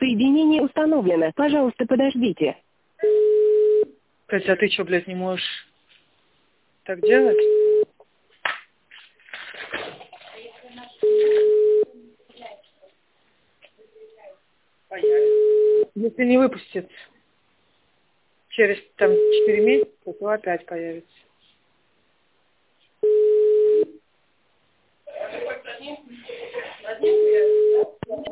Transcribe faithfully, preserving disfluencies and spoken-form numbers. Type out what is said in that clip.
Соединение установлено. Пожалуйста, подождите. Катя, а ты что, блядь, не можешь так делать? Если не выпустит через там четыре месяца, то опять появится.